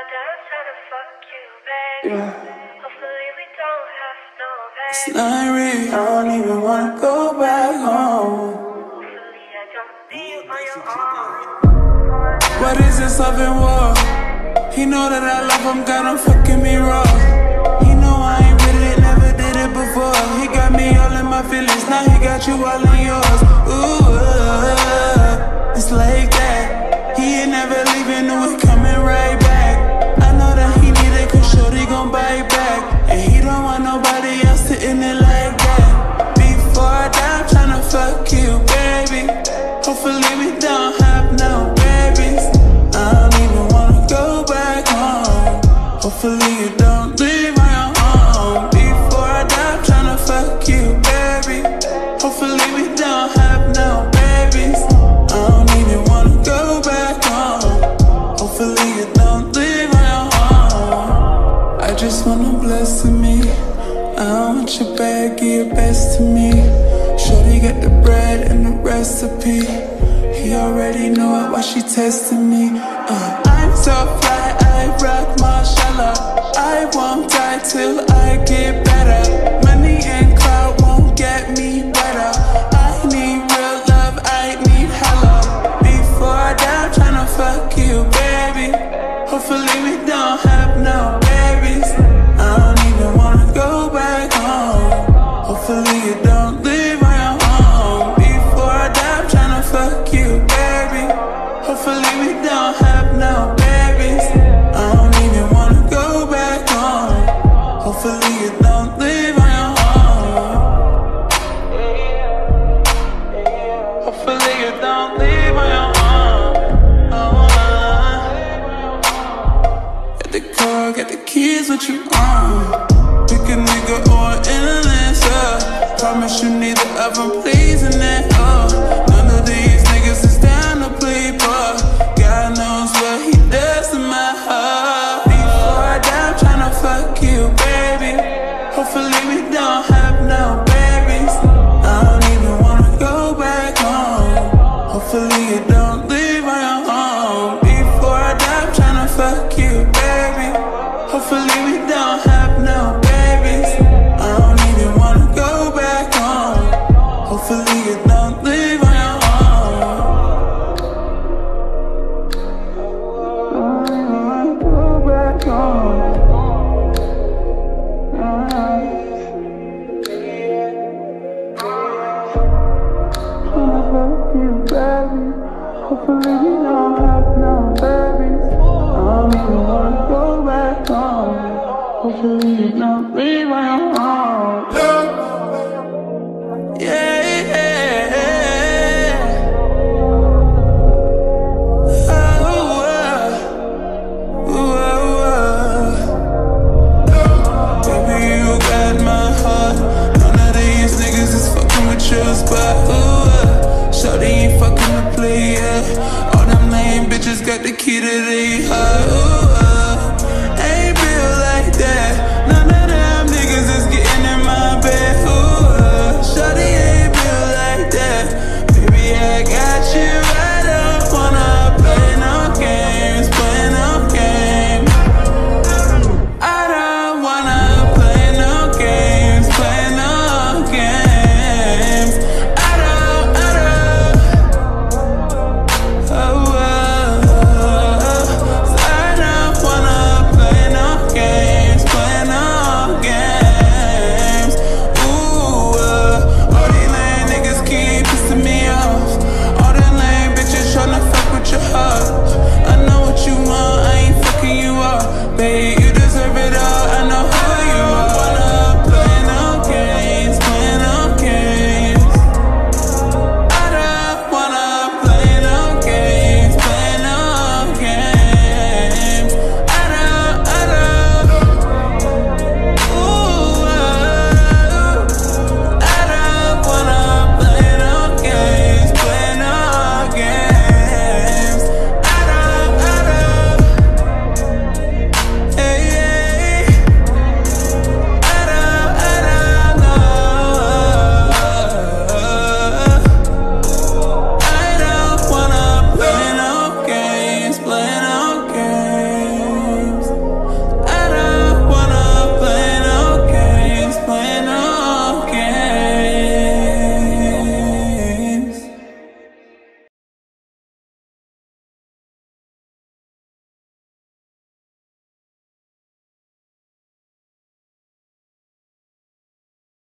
It's not real, I don't even wanna go back home. What is this love and war? He know that I love him, got him fucking me raw. He know I ain't with it, never did it before. He got me all in my feelings, now he got you all in yours. Ooh, it's like that. He ain't never leaving, knew it coming right back. I know that he need it, cause shorty gon' bite back. And he don't want nobody else to end it like that. Before I die, I'm tryna fuck you, baby. Hopefully we don't have no babies. I don't even wanna go back home. Hopefully you don't leave my home. Before I die, I'm tryna fuck you, baby. Hopefully we don't have no babies. I don't even wanna go back home. Hopefully you don't leave my home. I just wanna bless me. I don't want your bag, give your best to me. Shorty got the bread and the recipe. He already know it, why she testing me. I'm so fly, I rock mashallah. I won't die till I get better. Money and clout won't get me better. I need real love, I need hella. Before I die, I'm tryna fuck you, baby. Hopefully we don't have no babies. I don't even wanna go back home. Hopefully you don't leave my home. Before I die, I'm tryna fuck you, baby. Hopefully we don't have no babies. I don't even wanna go back home. Hopefully you don't leave my home. Hopefully you don't leave my home. Got the car, got the keys, what you on? Pick a nigga or an endless, promise you neither of them pleasing that, none of these niggas is down to play, but God knows what he does to my heart. Before I die, I'm tryna fuck you, baby. Hopefully we don't have no babies. I don't even wanna go back home. Hopefully you don't leave my home. Before I die, I'm tryna fuck you, baby. Hopefully we don't have no babies. I don't even wanna go back home. Hopefully you don't leave my home. I don't even wanna go back home. Tryna fuck you, baby. Hopefully we don't have no babies. I don't even wanna go back home. Hopefully you don't leave my home. Yeah, yeah. Baby, you got my heart. None of these niggas is fucking with yours, but shorty ain't fucking the play, yeah. All them lame bitches got the key to their heart. Ain't built like that. None of them niggas is getting in my bed. Shorty ain't built like that. Baby, I got you.